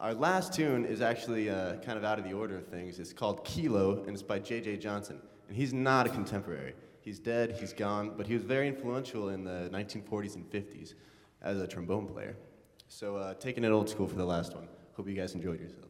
Our last tune is actually kind of out of the order of things. It's called Kilo, and it's by J.J. Johnson. And he's not a contemporary. He's dead, he's gone, but he was very influential in the 1940s and 50s as a trombone player. So taking it old school for the last one. Hope you guys enjoyed yourselves.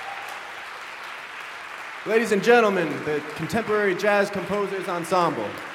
Ladies and gentlemen, the Contemporary Jazz Composers Ensemble.